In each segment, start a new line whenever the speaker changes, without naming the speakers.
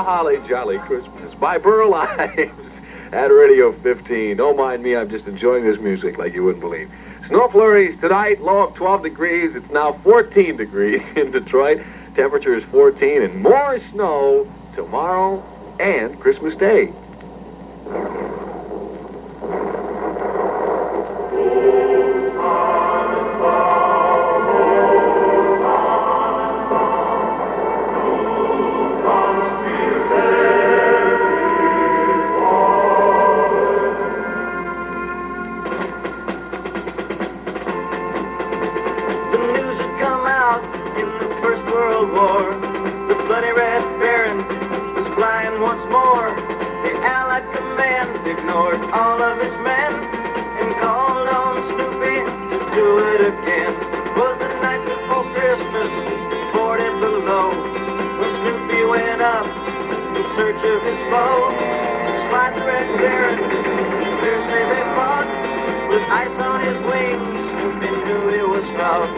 a holly jolly Christmas by Burl Ives at Radio 15. Don't mind me, I'm just enjoying this music like you wouldn't believe. Snow flurries tonight, low of 12 degrees. It's now 14 degrees in Detroit. Temperature is 14 and more snow tomorrow and Christmas Day.
Once more, the Allied command ignored all of his men and called on Snoopy to do it again. It was the night before Christmas, 40 below, when Snoopy went up in search of his foe. Spied the Red Baron, fiercely they fought, with ice on his wings. Snoopy knew he was caught.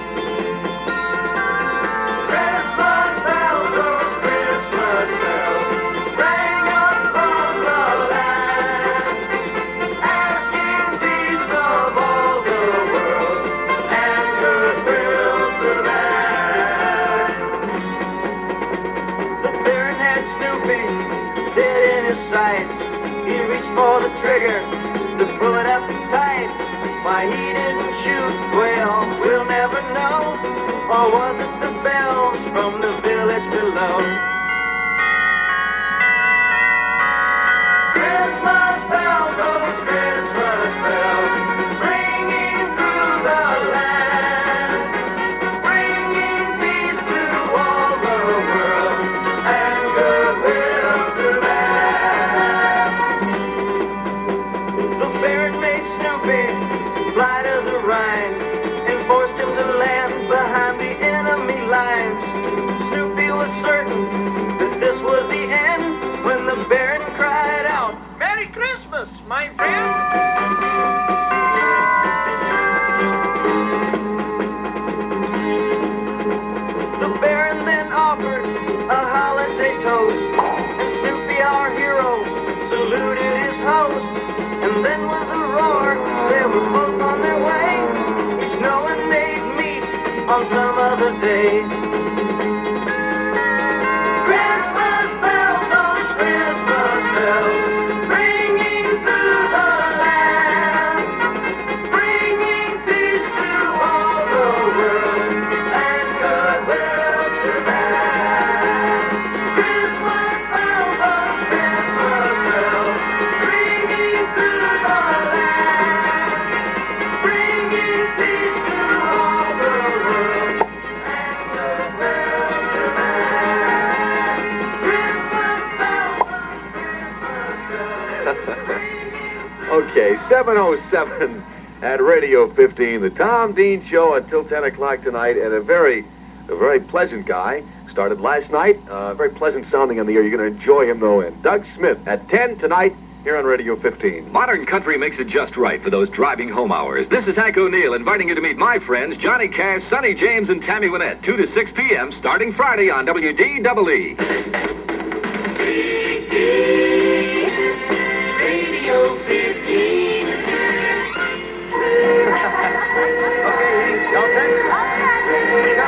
Christmas bells, those Christmas bells, rang above the land, asking peace of all the world and goodwill to man. The Baron had Snoopy dead in his sights. He reached for the trigger to pull it up tight. Why he didn't shoot, well, we'll never know. Or was it the bells from the village below? Christmas bells, those Christmas bells, ringing through the land, bringing peace to all the world and goodwill to man. The Baron made Snoopy fly to the Rhine and forced him to land behind the enemy lines. Snoopy was certain that this was the end when the Baron cried out, "Merry Christmas, my friend!" The Baron then offered a holiday toast, and Snoopy, our hero, saluted his host. And then with a roar, they were both on their way, each knowing they'd meet on some other day. Christmas bells, those Christmas bells, ringing through the land, bringing peace to all the world and goodwill to man. Christmas bells, those Christmas bells, ringing through the land, bringing peace to all the world and goodwill to man. Christmas bells, those Christmas bells.
Okay, 7:07 at Radio 15, the Tom Dean Show until 10 o'clock tonight, and a very pleasant guy. Started last night, very pleasant sounding on the air. You're going to enjoy him, though, and Doug Smith at 10 tonight here on Radio 15.
Modern country makes it just right for those driving home hours. This is Hank O'Neill inviting you to meet my friends Johnny Cash, Sonny James, and Tammy Wynette, 2 to 6 p.m. starting Friday on WDEE.
Radio 15. Okay, y'all set? Here we go.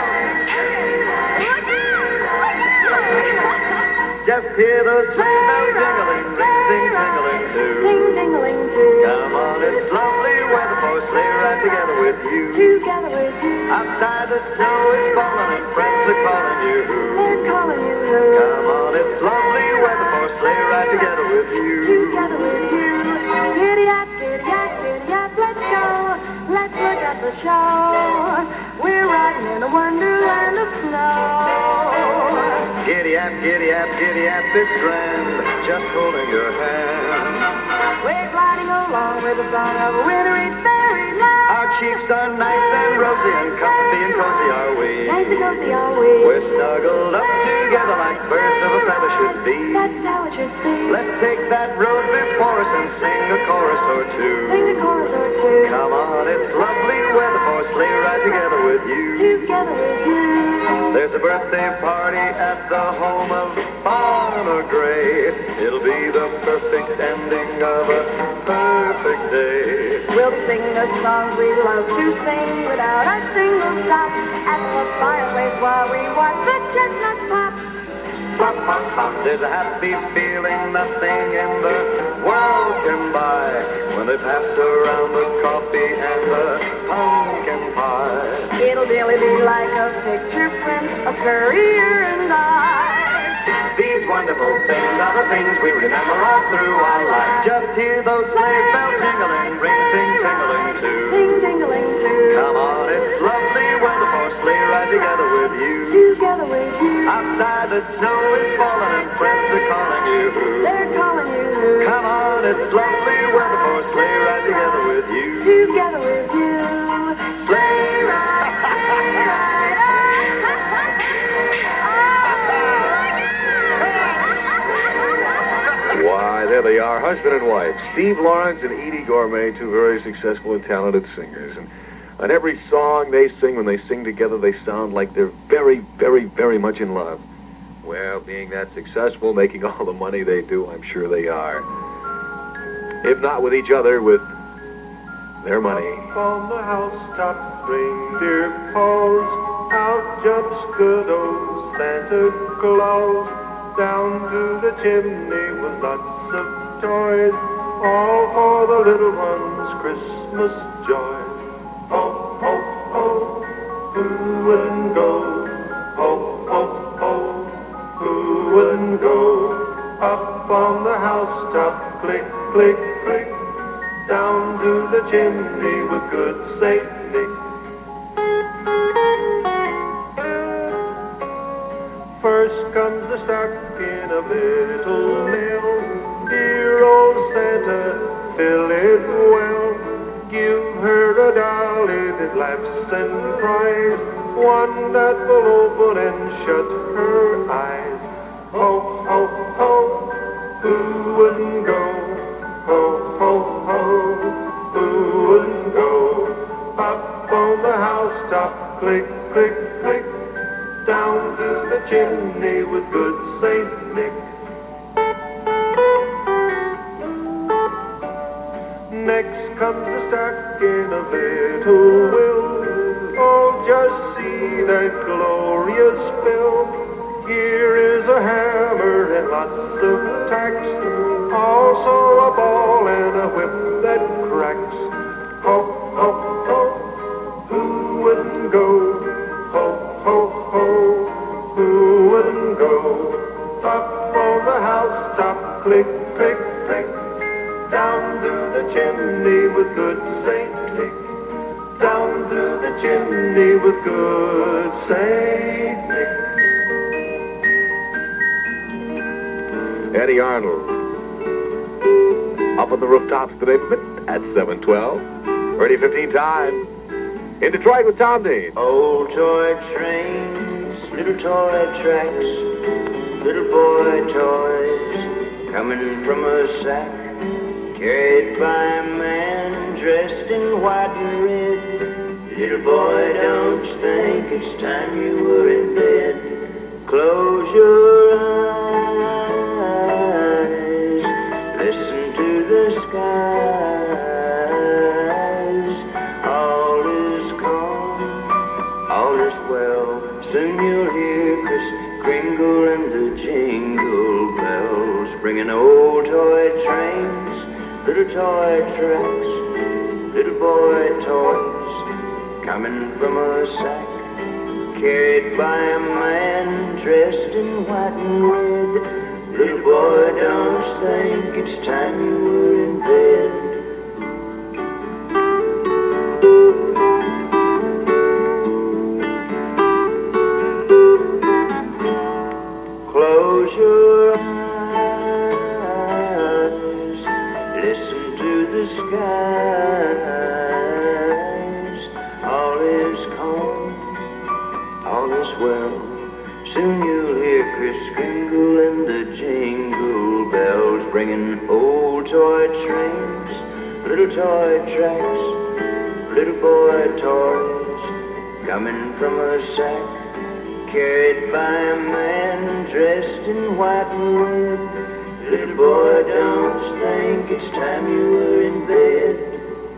Just hear those sleigh bells jingling, ring, ding, dingling too.
Ding, dingling too.
Come on, it's lovely weather for a sleigh ride together with you.
Together with you.
Outside the snow is falling and friends are calling you.
They're calling you.
Come on, it's lovely weather for a sleigh ride together with you.
Together with you. Giddy up, giddy up, giddy up, let's go. Let's look at the show. We're riding in a wonderland of snow.
Giddy up, giddy up, giddy up, it's grand, just holding your hand.
We're gliding along with the song of a wintry fairyland.
Our cheeks are nice and rosy and comfy and cozy are we.
Nice and cozy are we.
We're snuggled up together like birds of a feather should be.
That's how it should be.
Let's take that road before us and sing a chorus or two.
Sing a chorus or two.
Come on, it's lovely weather for a sleigh ride together with you.
Together with you.
There's a birthday party at the home of Farmer Gray. It'll be the perfect ending of a perfect day.
We'll sing the songs we love to sing without a single stop at the fireplace while we watch the chestnuts pop.
Pop, pop, pop. There's a happy feeling nothing in the world can buy when they pass around the coffee and the pumpkin pie.
It'll really be like a picture print of Currier and I.
These wonderful things are the things we remember all through our life. Just hear those sleigh bells jingling, ring, ting, tingling too.
Ting, tingling too.
Come on, it's lovely weather for a sleigh ride together with you.
Together with you.
Outside the snow is falling and friends are calling you.
They're calling you.
Come on, it's lovely weather for a sleigh ride together with you.
Together with you.
Sleigh ride.
Sleigh ride.
Why, there they are, husband and wife, Steve Lawrence and Edie Gourmet, two very successful and talented singers. And on every song they sing, when they sing together, they sound like they're very, very, very much in love. Well, being that successful, making all the money they do, I'm sure they are. If not with each other, with their money.
Up on the housetop, reindeer paws, out jumps good old Santa Claus. Down to the chimney with lots of toys, all for the little ones' Christmas joys. Ho, ho, ho, who wouldn't go? Ho, ho, ho, who wouldn't go? Up on the housetop, click, click, click, down to the chimney with good Saint Nick. First comes the stocking of little Nell. Dear old Santa, fill it well. Give her a dolly that laughs and cries, one that will open and shut her eyes. Ho, ho, ho, who wouldn't go? Ho, ho, ho, who wouldn't go? Up on the housetop, click, click, click, down to the chimney with good Saint Nick. Next comes the stocking of little Will. Oh, just see that glorious bill. Here is a hammer and lots of tacks, also a ball and a whip that cracks. Ho, ho, ho, who wouldn't go? Ho, ho, ho, who wouldn't go? Up on the housetop, click, click, click, down to the chimney with good Saint Nick. Down to the chimney with good Saint Nick.
Eddie Arnold, up on the rooftops today at 7:12. Radio 15 time. In Detroit with Tom Dean.
Old toy trains, little toy tracks, little boy toys coming from a sack, carried by a man dressed in white and red. Little boy, don't you think it's time you were in bed? Close your eyes, listen to the skies. All is calm, all is well. Soon you'll hear Kris Kringle and the jingle bells, bringing old toy trains, little toy tracks, little boy toys coming from a sack, carried by a man dressed in white and red. Little boy, don't you think it's time you were in bed? Close your eyes, listen to the skies. All is calm, all is well. Soon you'll hear Kris Kringle and the jingle bells, bringing old toy trains, little toy tracks, little boy toys coming from a sack, carried by a man dressed in white and red. Little boy, don't you think it's time you were in bed?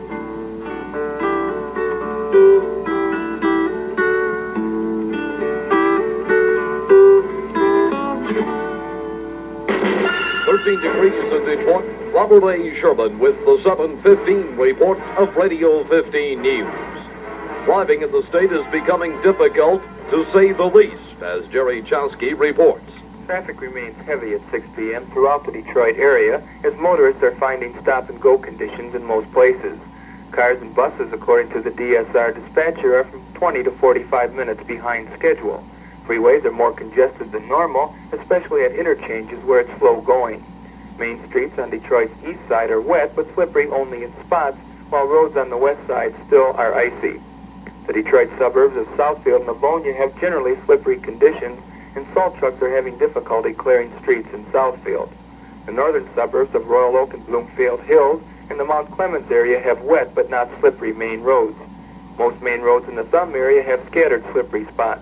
13 degrees in Detroit. Robert A. Sherman with the 7:15 report of Radio 15 News. Driving in the state is becoming difficult, to say the least, as Jerry Chowsky reports.
Traffic remains heavy at 6 p.m. throughout the Detroit area as motorists are finding stop-and-go conditions in most places. Cars and buses, according to the DSR dispatcher, are from 20 to 45 minutes behind schedule. Freeways are more congested than normal, especially at interchanges where it's slow going. Main streets on Detroit's east side are wet but slippery only in spots, while roads on the west side still are icy. The Detroit suburbs of Southfield and Livonia have generally slippery conditions, and salt trucks are having difficulty clearing streets in Southfield. The northern suburbs of Royal Oak and Bloomfield Hills and the Mount Clemens area have wet but not slippery main roads. Most main roads in the Thumb area have scattered slippery spots.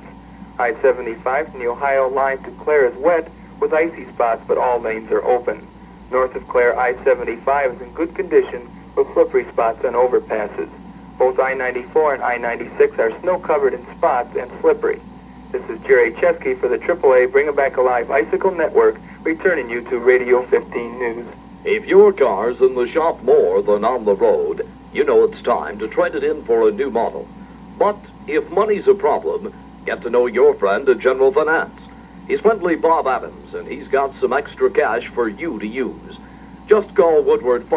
I-75 from the Ohio line to Clare is wet with icy spots, but all lanes are open. North of Clare, I-75 is in good condition with slippery spots on overpasses. Both I-94 and I-96 are snow-covered in spots and slippery. This is Jerry Chesky for the AAA Bring It Back Alive Icicle Network, returning you to Radio 15 News.
If your car's in the shop more than on the road, you know it's time to trade it in for a new model. But if money's a problem, get to know your friend at General Finance. He's friendly Bob Adams, and he's got some extra cash for you to use. Just call Woodward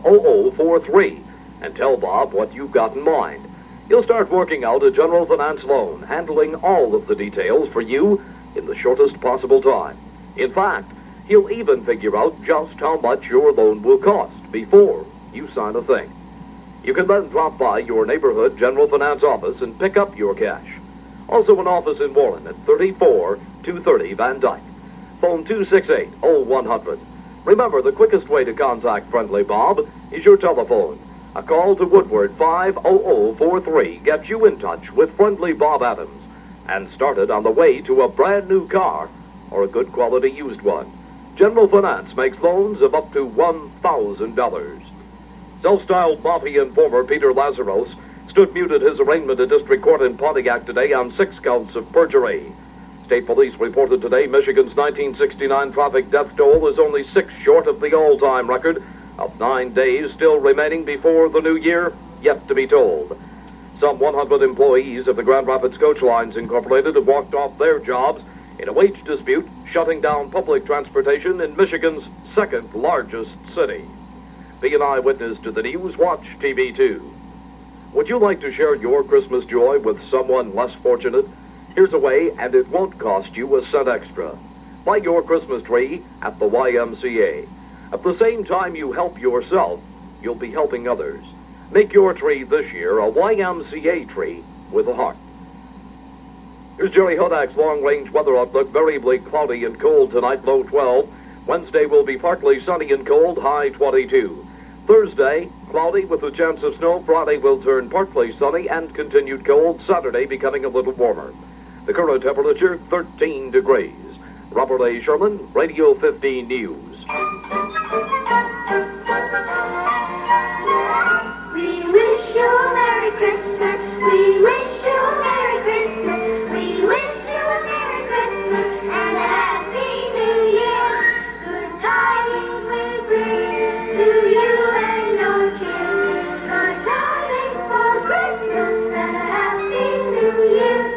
50043 and tell Bob what you've got in mind. He'll start working out a General Finance loan, handling all of the details for you in the shortest possible time. In fact, he'll even figure out just how much your loan will cost before you sign a thing. You can then drop by your neighborhood General Finance office and pick up your cash. Also an office in Warren at 34230 Van Dyke. Phone 268-0100. Remember, the quickest way to contact Friendly Bob is your telephone. A call to Woodward 50043 gets you in touch with Friendly Bob Adams and started on the way to a brand new car or a good quality used one. General Finance makes loans of up to $1,000. Self-styled mafia informer Peter Lazaros stood mute at his arraignment at District Court in Pontiac today on 6 counts of perjury. State police reported today Michigan's 1969 traffic death toll is only 6 short of the all-time record of 9 days still remaining before the new year, yet to be told. Some 100 employees of the Grand Rapids Coach Lines Incorporated have walked off their jobs in a wage dispute, shutting down public transportation in Michigan's second largest city. Be an eyewitness to the news. Watch TV2. Would you like to share your Christmas joy with someone less fortunate? Here's a way, and it won't cost you a cent extra. Buy your Christmas tree at the YMCA. At the same time you help yourself, you'll be helping others. Make your tree this year a YMCA tree with a heart. Here's Jerry Hodak's long-range weather outlook. Variably cloudy and cold tonight, low 12. Wednesday will be partly sunny and cold, high 22. Thursday, cloudy with a chance of snow. Friday will turn partly sunny and continued cold. Saturday becoming a little warmer. The current temperature, 13 degrees. Robert A. Sherman, Radio 15 News.
We wish you a Merry Christmas. We wish you a Merry Christmas. We wish you a Merry Christmas and a Happy New Year. Good tidings we bring to you and your kin. Good tidings for Christmas and a Happy New Year.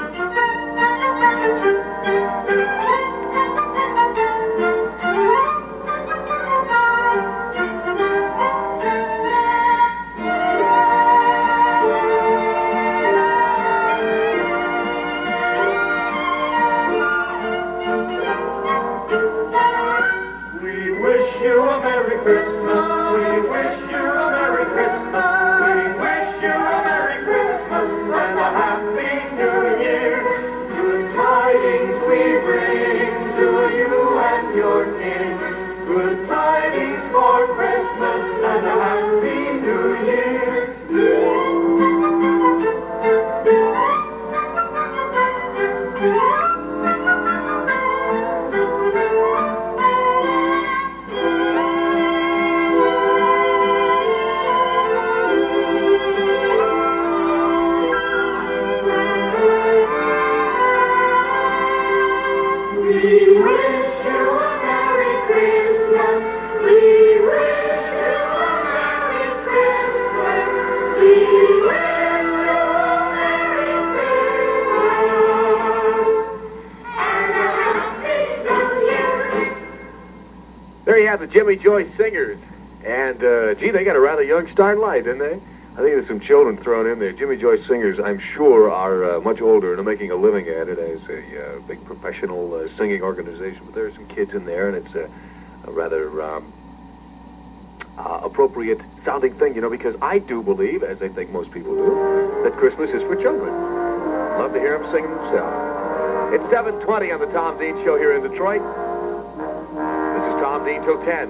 Good tidings for Christmas and a Happy New Year.
Good tidings for Christmas and a Happy New Year.
there you have the Jimmy Joyce Singers. And, gee, they got a rather young start light, didn't they? I think there's some children thrown in there. Jimmy Joyce Singers, I'm sure, are much older and are making a living at it as a big professional singing organization. But there are some kids in there, and it's a rather appropriate sounding thing, you know, because I do believe, as I think most people do, that Christmas is for children. Love to hear them singing themselves. It's 7:20 on the Tom Dean Show here in Detroit. This is Tom Dean till 10.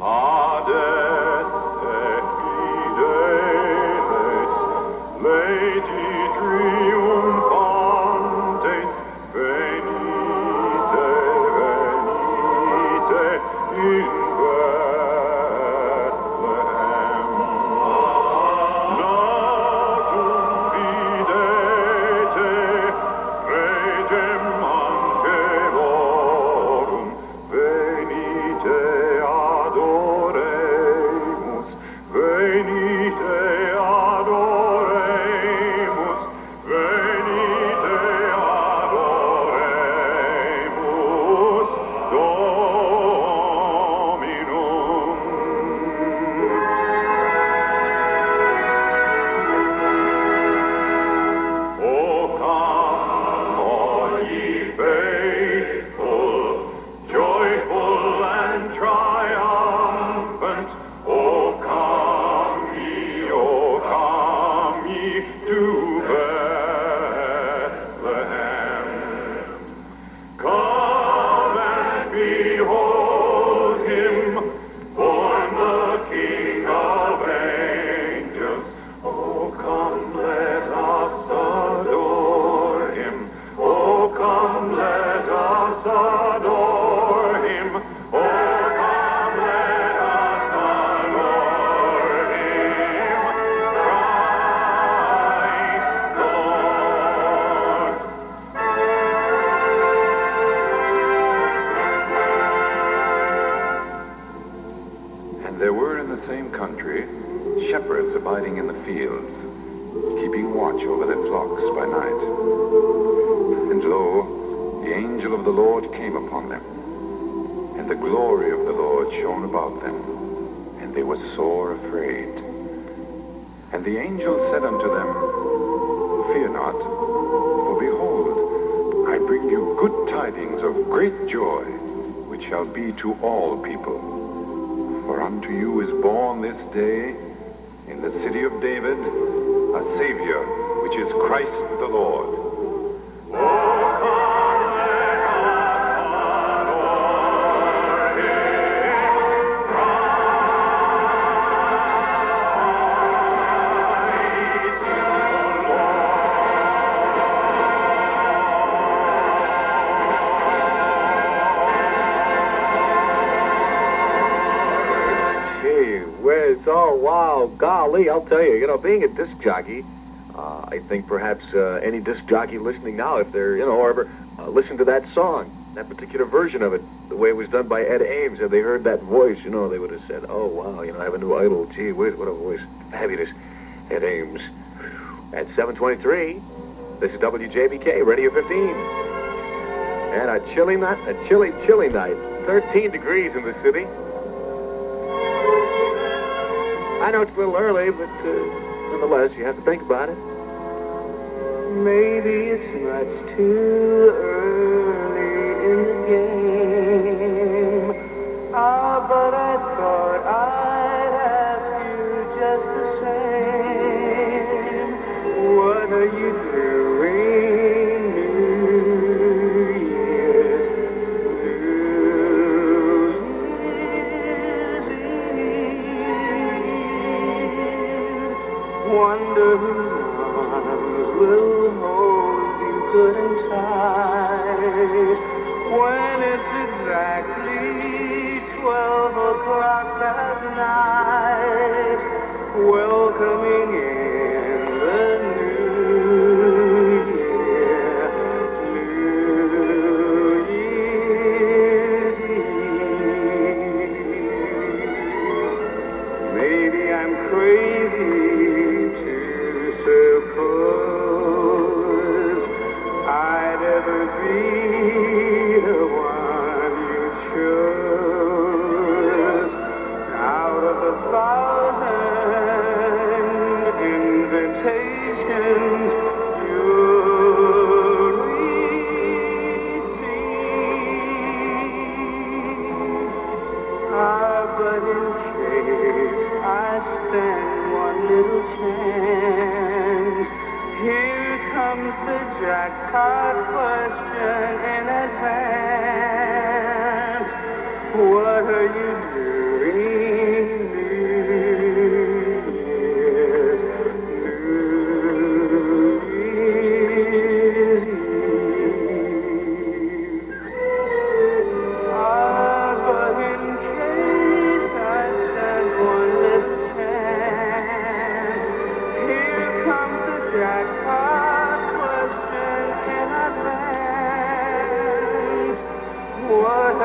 Lady triumphantes, venite, venite in Bethlehem. Natum videte, regem angelorum, venite adoremus, venite adoremus, venite adoremus Dominum. O come, all ye faithful, joyful and triumphant. O come ye to Bethlehem. Come and behold him, born the King of angels. Oh, come, let us adore him. Oh, come, let us adore him. Oh, come, let us adore him. Christ Lord.
And there were in the same country shepherds abiding in the fields, keeping watch over their flocks by night. And lo, the angel of the Lord came upon them, and the glory of the Lord shone about them, and they were sore afraid. And the angel said unto them, Fear not, for behold, I bring you good tidings of great joy, which shall be to all people. For unto you is born this day in the city of David a Savior, which is Christ the Lord.
Oh, wow, golly, I'll tell you, being a disc jockey, I think perhaps any disc jockey listening now, if they're, or ever listened to that song, that particular version of it, the way it was done by Ed Ames, if they heard that voice, they would have said, oh, wow, I have a new idol. Gee whiz, what a voice. Fabulous. Ed Ames. At 7:23, this is WJBK, Radio 15. And a chilly night, chilly night. 13 degrees in the city. I know it's a little early, but nonetheless, you have to think about it.
Maybe it's much too early in the game. But I thought I'd ask you just the same. What are you doing New Year's Eve? Wonder whose arms will hold you good and tight when it's exactly 12 o'clock that night, welcoming in the new year, New Year's Eve. Maybe I'm crazy to suppose I'd ever be the one you chose.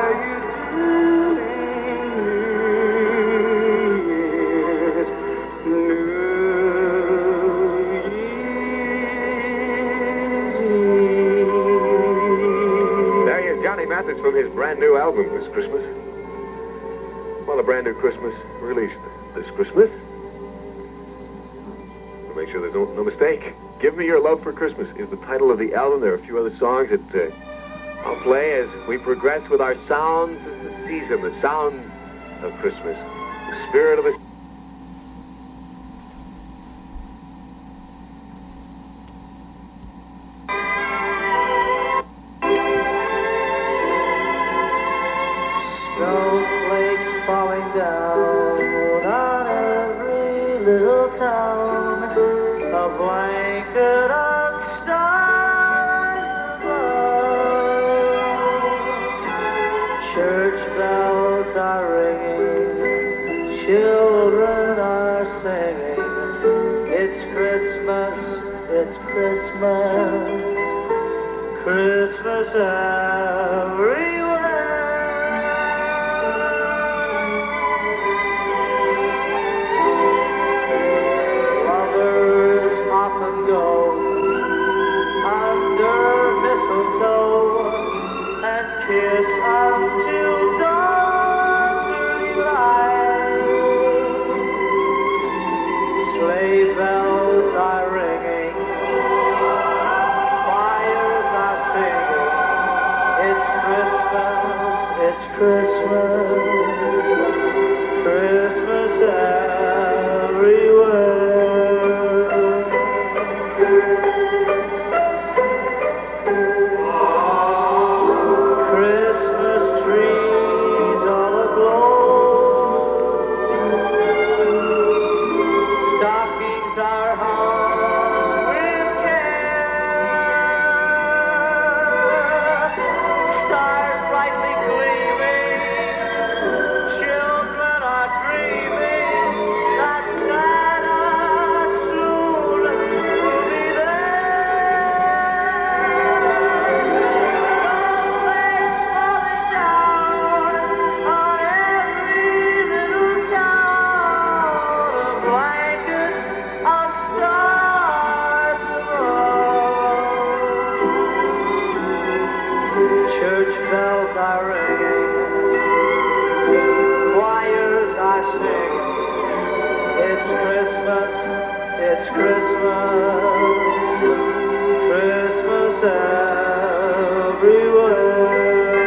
are you doing? New Year's Eve.
There he is, Johnny Mathis, from his brand new album this Christmas. Well, a brand new Christmas released this Christmas. We'll make sure there's no mistake. Give Me Your Love for Christmas is the title of the album. There are a few other songs that I'll play as we progress with our sounds of the season, the sounds of Christmas, the spirit of the...
Snowflakes falling down on every little town, a blanket of stars above. Church bells are ringing, children are singing. It's Christmas, it's Christmas, Christmas everywhere. Often go under mistletoe and kiss until dawn's early light. Sleigh bells are ringing, choirs are singing. It's Christmas, Christmas everywhere. Christmas trees all aglow, stockings are hung with care, stars brightly gleaming, children are dreaming that Santa soon will be Church bells are ringing, choirs are singing. It's Christmas, Christmas everywhere.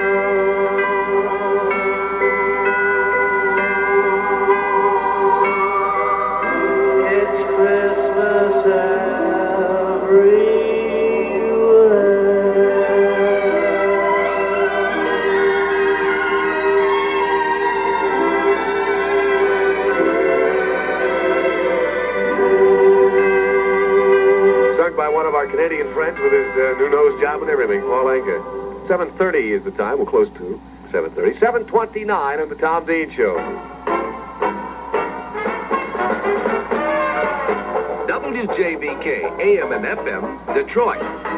It's Christmas everywhere.
Sung by one of our Canadian friends with his new nose job and everything, Paul Anka. 7:30 is the time. We'll close to 7:30. 7:29 on the Tom Dean Show.
WJBK, AM and FM, Detroit.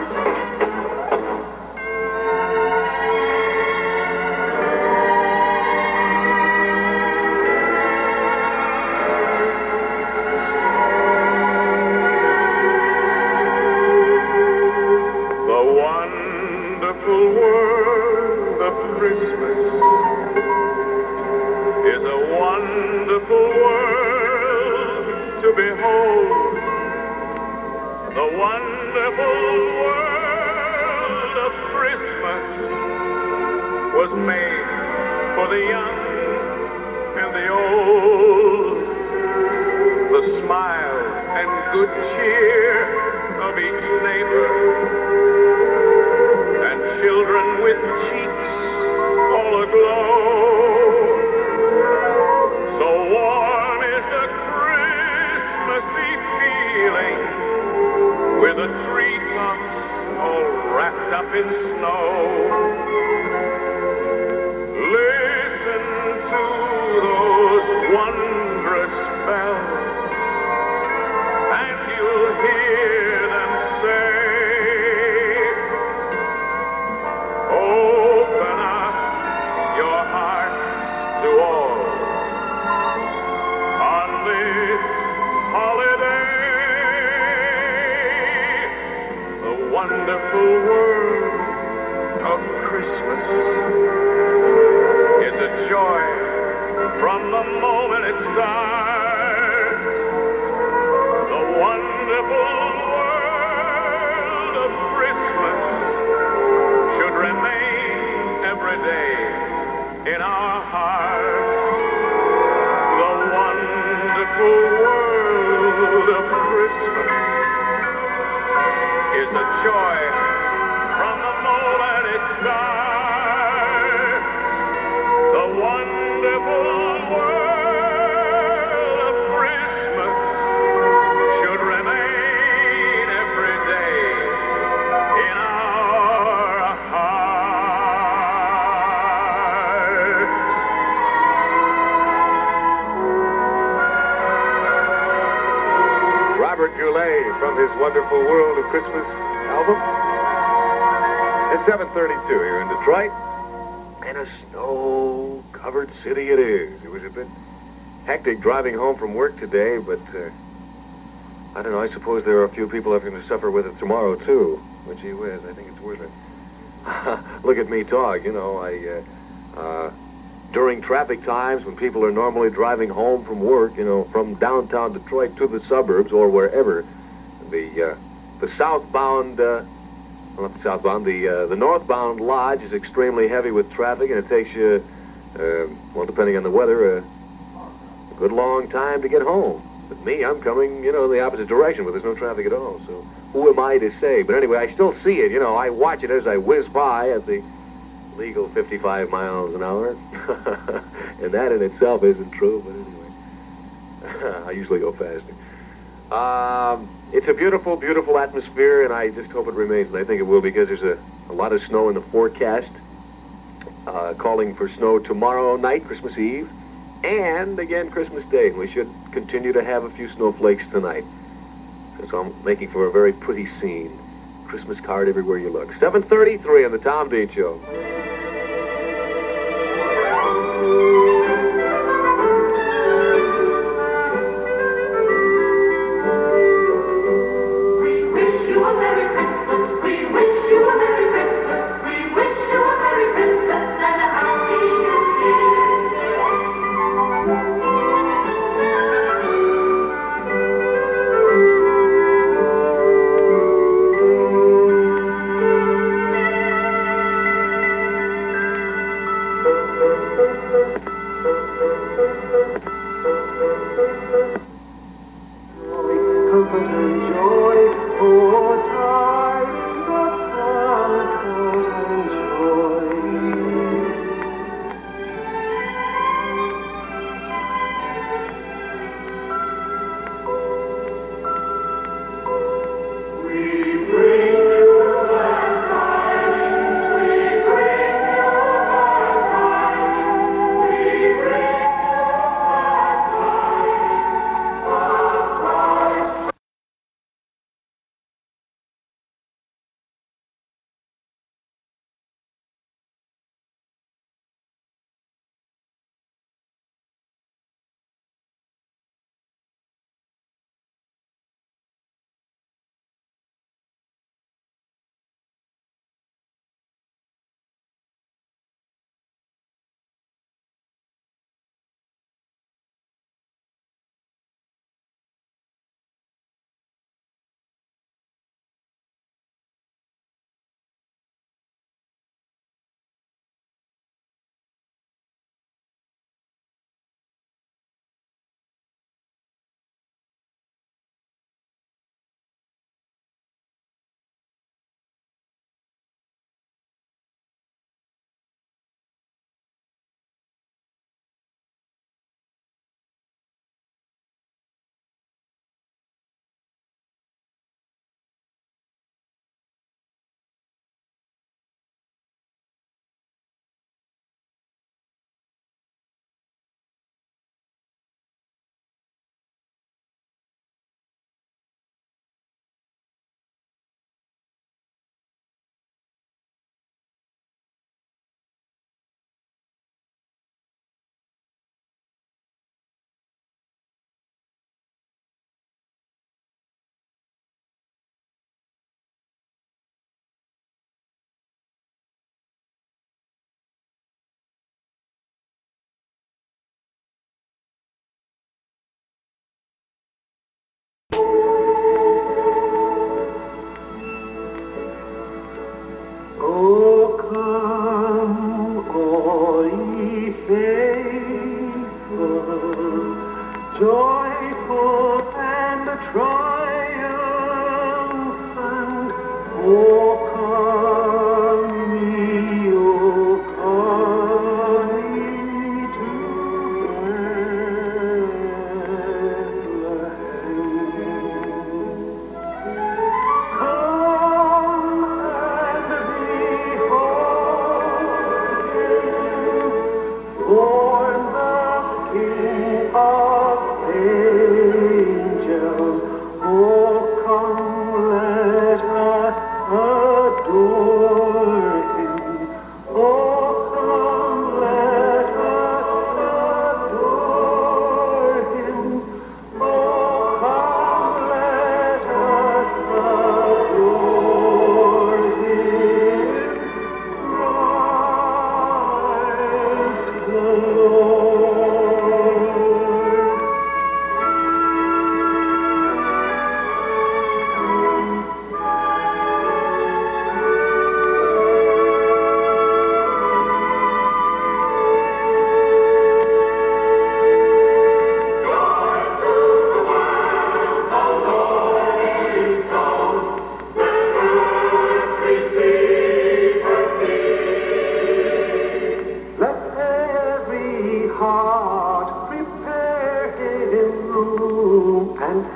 The wonderful world of Christmas is a wonderful world to behold. The wonderful world of Christmas was made for the young and the old. The smile and good cheer of each neighbor, and children with cheeks all aglow. So warm is the Christmassy feeling, with the treetops all wrapped up in snow. Listen to those wondrous bells, and you'll hear them say, open up a day in our hearts. The wonderful world of Christmas is a joy from the moment it starts. The wonderful world of Christmas should remain every day in our hearts.
Robert Goulet from his Wonderful World of Christmas album. It's 7:32 here in Detroit. And a snow-covered city it is. It was a bit hectic driving home from work today, but I don't know, I suppose there are a few people that are going to suffer with it tomorrow, too. But gee whiz, I think it's worth it. Look at me talk, you know, during traffic times when people are normally driving home from work, you know, from downtown Detroit to the suburbs or wherever, the southbound, well, not the southbound, the northbound lodge is extremely heavy with traffic, and it takes you, well, depending on the weather, a good long time to get home. But me, I'm coming, you know, the opposite direction where there's no traffic at all, so who am I to say? But anyway, I still see it, you know, I watch it as I whiz by at the legal 55 miles an hour. And that in itself isn't true, but anyway. I usually go faster. It's a beautiful, beautiful atmosphere, and I just hope it remains, and I think it will, because there's a lot of snow in the forecast, calling for snow tomorrow night, Christmas Eve, and again Christmas Day. We should continue to have a few snowflakes tonight. So I'm making for a very pretty scene. Christmas card everywhere you look. 7:33 on the Tom Dean Show.
We wish you a Merry Christmas. We wish you a Merry Christmas. We wish you a Merry Christmas and a Happy New Year.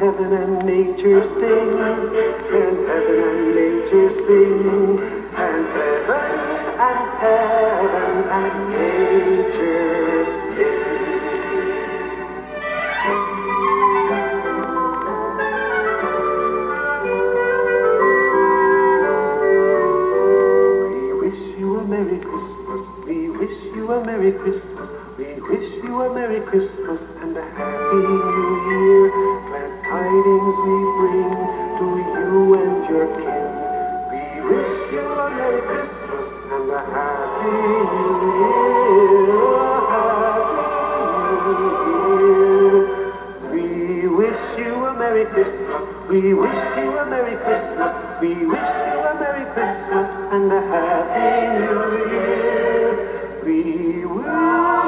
heaven and nature sing, and heaven and nature sing, and heaven and nature sing. We wish you a Merry Christmas, we wish you a Merry Christmas, we wish you a Merry Christmas and a Happy New Year. Glad tidings we bring to you and your kin. We wish you a Merry Christmas and a Happy New Year. A Happy New Year. We wish you a Merry Christmas. We wish you a Merry Christmas. We wish you a Merry Christmas and a Happy New Year. We wish you a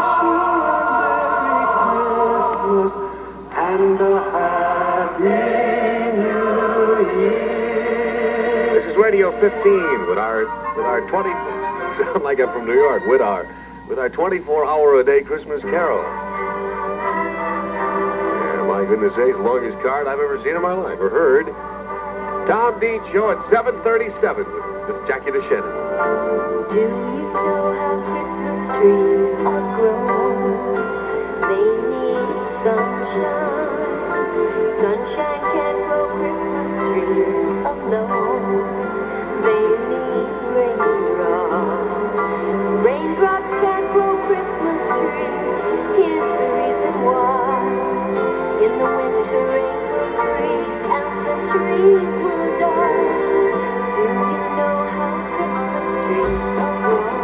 Merry Christmas and a Happy New Year.
This is Radio 15 with our 20. Sound like I'm from New York. With our 24-hour-a-day Christmas carol. Yeah, my goodness sakes, longest card I've ever seen in my life or heard. Tom Dean Show at 7:37 with Miss Jackie DeShannon.
Do you know how Christmas trees are grown? They need sunshine. Sunshine can't grow Christmas trees alone. They need raindrops. Raindrops can't grow Christmas trees. Here's the reason why. In the winter rain will freeze and the trees will die. Do you know how Christmas trees are grown?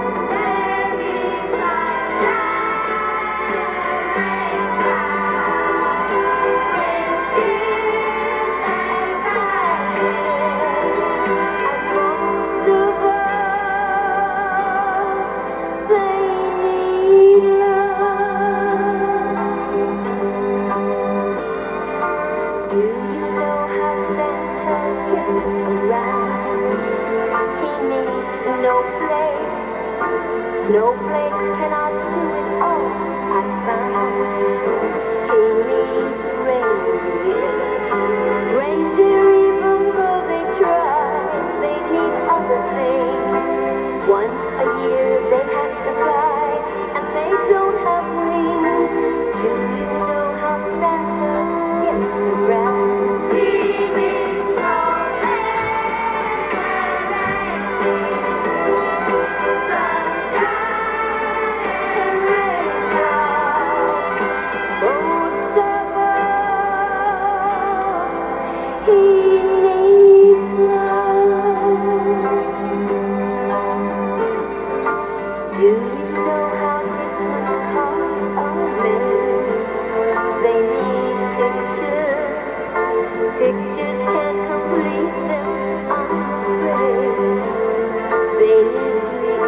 Snowflakes cannot do it all, I found. He needs reindeer. Reindeer, even though they try, they need other things. Once a year they have to fly, and they don't have wings. Do you know how Santa gets around? He needs pictures can't complete them, I'm afraid. They need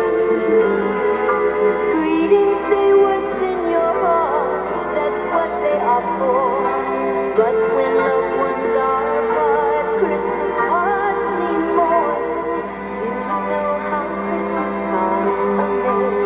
greetings, say what's in your heart, that's what they are for. But when loved ones are apart, Christmas cards need more. Do you know how Christmas cards are made?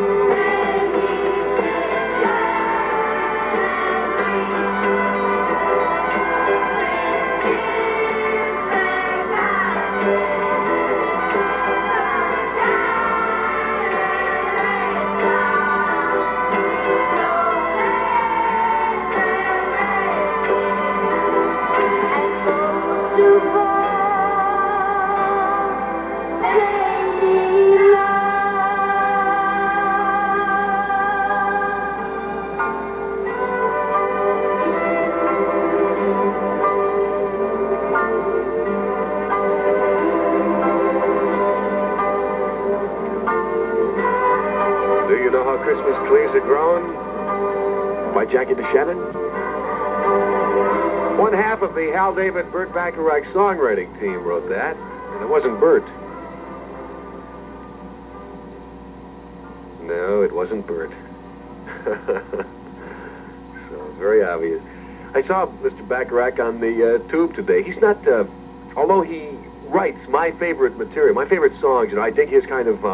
Do you know how Christmas trees are grown? By Jackie DeShannon. One half of the Hal David Burt Bacharach songwriting team wrote that, and it wasn't Burt. No, it wasn't Burt. So it's very obvious. I saw Mr. Bacharach on the tube today. He's not, although he writes my favorite material, my favorite songs, I dig his kind of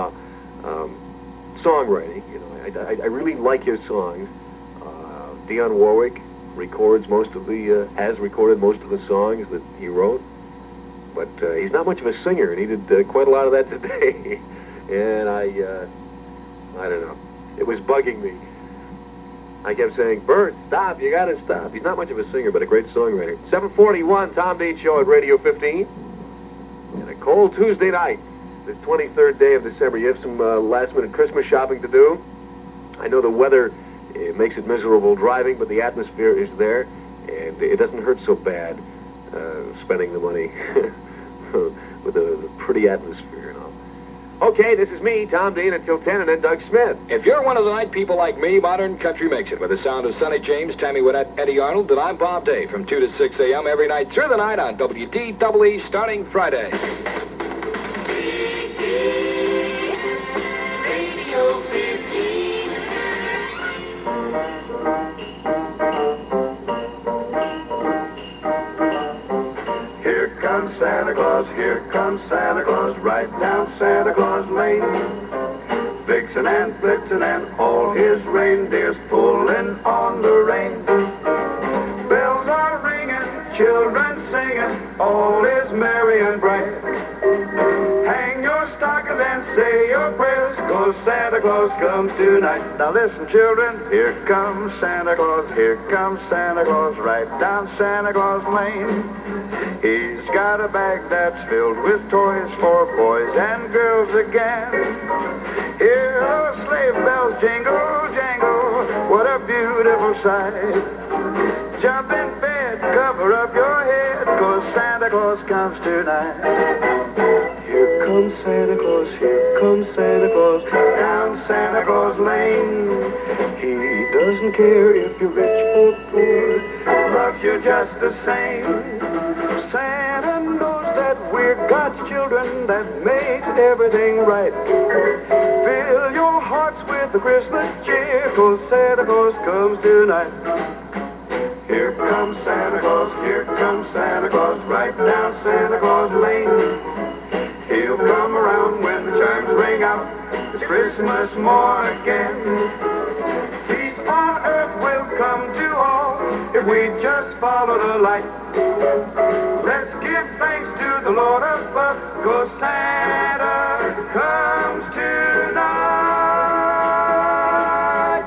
songwriting. I really like his songs. Dionne Warwick, records most of the, has recorded most of the songs that he wrote. But he's not much of a singer, and he did quite a lot of that today. And I don't know. It was bugging me. I kept saying, Bert, stop, you gotta stop. He's not much of a singer, but a great songwriter. 7:41, Tom Dean Show at Radio 15. And a cold Tuesday night, this 23rd day of December. You have some last-minute Christmas shopping to do. I know the weather makes it miserable driving, but the atmosphere is there, and it doesn't hurt so bad spending the money with a pretty atmosphere and all. Okay, this is me, Tom Dean, until 10, and then Doug Smith.
If you're one of the night people like me, modern country makes it with the sound of Sonny James, Tammy Wynette, Eddie Arnold, and I'm Bob Day from 2 to 6 a.m. every night through the night on WDEE starting Friday.
Radio 15.
Here comes Santa Claus, here comes Santa Claus, right down Santa Claus Lane. Vixen and Blitzen and all his reindeers pulling on the rein. Bells are ringing, children singing, all is merry and bright. Hang your stockings and say your prayers, 'cause Santa Claus comes tonight. Now listen, children, here comes Santa Claus, here comes Santa Claus, right down Santa Claus Lane. He's got a bag that's filled with toys for boys and girls again. Hear those sleigh bells jingle, jangle, what a beautiful sight. Jump in bed, cover up your head, 'cause Santa Claus comes tonight. Here comes Santa Claus, here comes Santa Claus, down Santa Claus Lane. He doesn't care if you're rich or poor, loves you just the same. Santa knows that we're God's children, that makes everything right. Fill your hearts with the Christmas cheer, 'cause Santa Claus comes tonight. Here comes Santa Claus, here comes Santa Claus, right down Santa Claus Lane. He'll come around when the chimes ring out, it's Christmas morn again. Peace on earth will come to all, if we just follow the light. Let's give thanks to the Lord above, 'cause Santa comes tonight.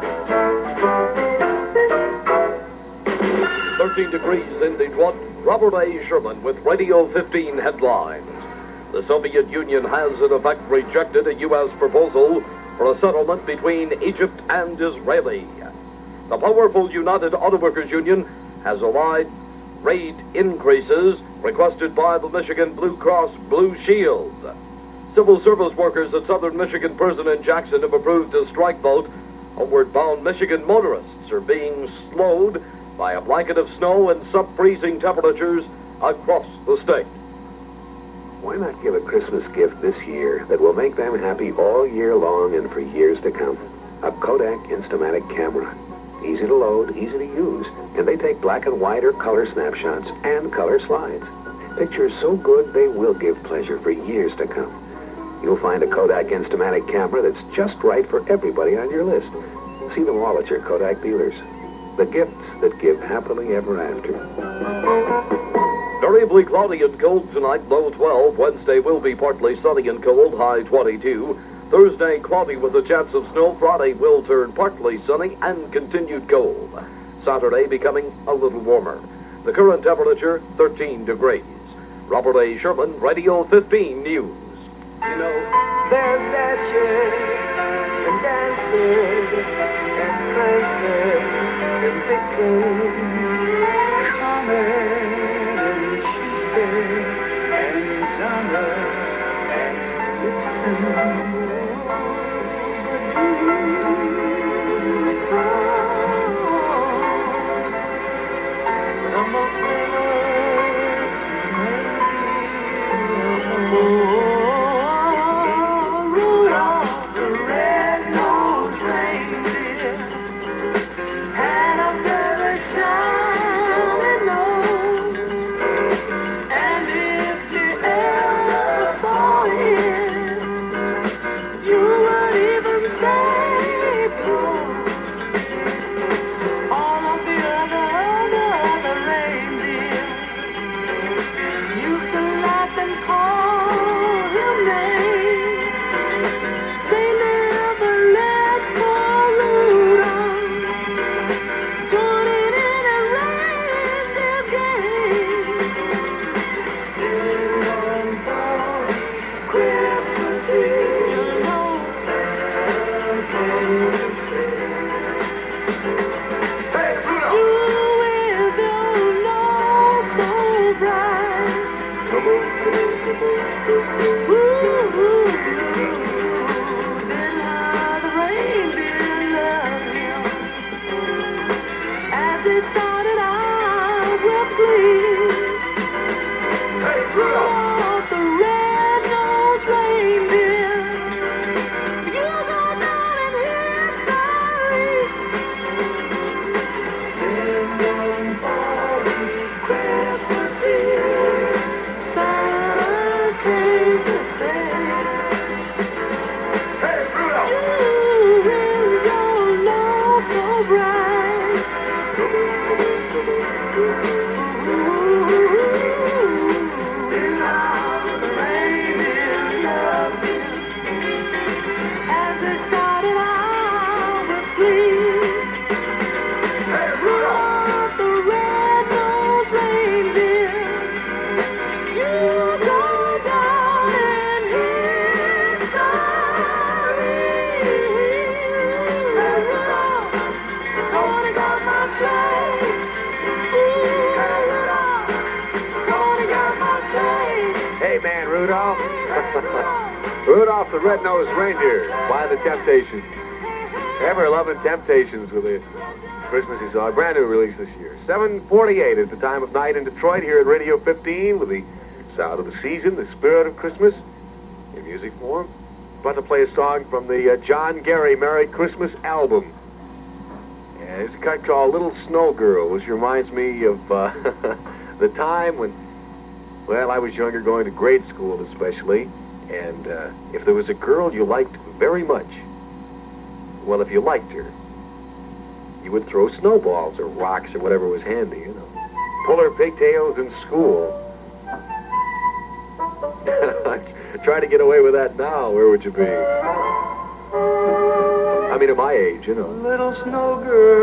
13 degrees in Detroit. Robert A. Sherman with Radio 15 headlines. The Soviet Union has, in effect, rejected a U.S. proposal for a settlement between Egypt and Israeli. The powerful United Auto Workers Union has allied rate increases requested by the Michigan Blue Cross Blue Shield. Civil service workers at Southern Michigan Prison in Jackson have approved a strike vote. Homeward-bound Michigan motorists are being slowed by a blanket of snow and sub-freezing temperatures across the state.
Why not give a Christmas gift this year that will make them happy all year long and for years to come? A Kodak Instamatic camera. Easy to load, easy to use, and they take black and white or color snapshots and color slides. Pictures so good they will give pleasure for years to come. You'll find a Kodak Instamatic camera that's just right for everybody on your list. See them all at your Kodak dealers. The gifts that give happily ever after.
Variably cloudy and cold tonight, low 12. Wednesday will be partly sunny and cold, high 22. Thursday, cloudy with a chance of snow. Friday will turn partly sunny and continued cold. Saturday becoming a little warmer. The current temperature, 13 degrees. Robert A. Sherman, Radio 15 News.
You know, there's dashes and dances and prances and vixens, Comet and Cupid and Donner and Vixen. The most famous Rudolph.
Rudolph. Rudolph the Red-Nosed Reindeer by the Temptations. Ever loving Temptations with a Christmassy song. Brand new release this year. 7:48 at the time of night in Detroit here at Radio 15 with the sound of the season, the spirit of Christmas in music form. About to play a song from the John Gary Merry Christmas album. And it's a cut called Little Snow Girl, which reminds me of the time when, well, I was younger, going to grade school especially, and if there was a girl you liked very much, well, if you liked her, you would throw snowballs or rocks or whatever was handy, you know. Pull her pigtails in school. Try to get away with that now, where would you be? I mean, at my age, you know.
Little snow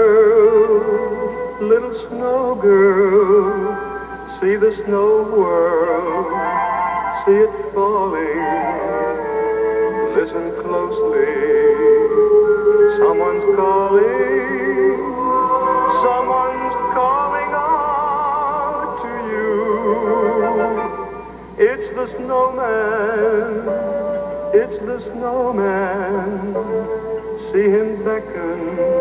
girl, see the snow whirl, see it falling, listen closely, someone's calling out to you. It's the snowman, see him beckon